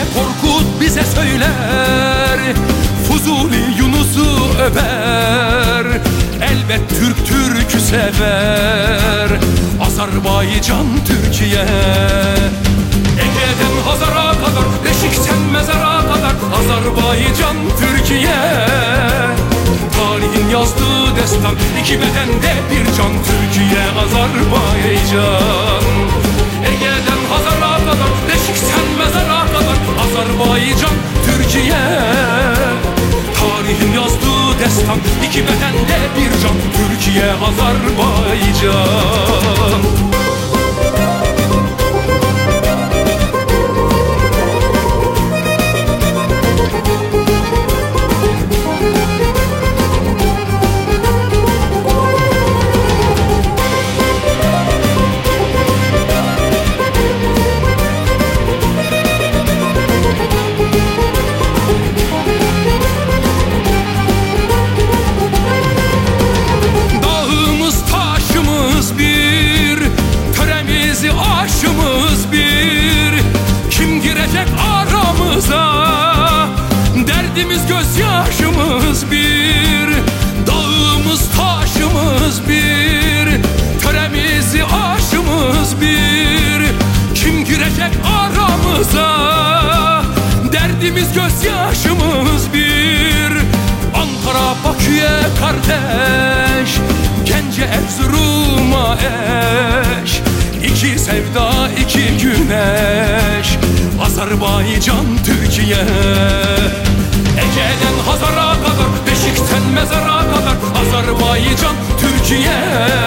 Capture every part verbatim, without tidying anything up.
Korkut bize söyler, Fuzuli Yunus'u öper. Elbet Türk Türk'ü sever, Azerbaycan Türkiye. Ege'den Hazar'a kadar, Beşik'ten Mezar'a kadar, Azerbaycan Türkiye. Tarihin yazdığı destan, iki bedende bir can. Türkiye, Azerbaycan. Ege'den Hazar'a kadar, Beşik'ten Mezar'a kadar, Azerbaycan Türkiye. Tarihin yazdığı destan, iki bedende bir can. Türkiye, Azerbaycan. Aşımız bir, kim girecek aramıza? Derdimiz gözyaşımız bir, dağımız taşımız bir, töremiz aşımız bir, kim girecek aramıza? Derdimiz gözyaşımız bir. Ankara Bakü'ye kardeş, Gence Erzurum'a eş. İki sevda, iki güneş, Azerbaycan Türkiye. Ege'den Hazar'a kadar, Beşik'ten Mezar'a kadar, Azerbaycan Türkiye.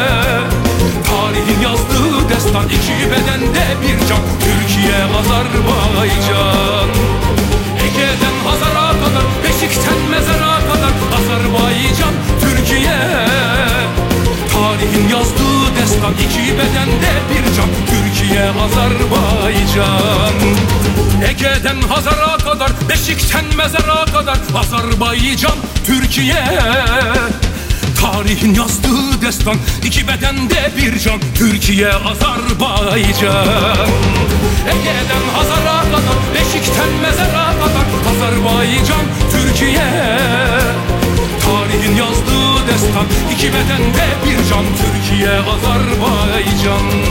Tarihin yazdığı destan, iki bedende bir can. Türkiye, Azerbaycan. Ege'den Hazar'a kadar, Beşik'ten Mezar'a kadar, Azerbaycan Türkiye. Tarihin yazdığı destan, iki bedende bir can. Türkiye, Azerbaycan. Ege'den Hazar'a kadar, Beşik'ten Mezar'a kadar, Azerbaycan Türkiye. Tarihin yazdığı destan, iki bedende bir can. Türkiye, Azerbaycan. Ege'den Hazar'a kadar, Beşik'ten Mezar'a kadar, Azerbaycan Türkiye. Tarihin yazdığı destan, iki bedende bir can. Türkiye, Azerbaycan.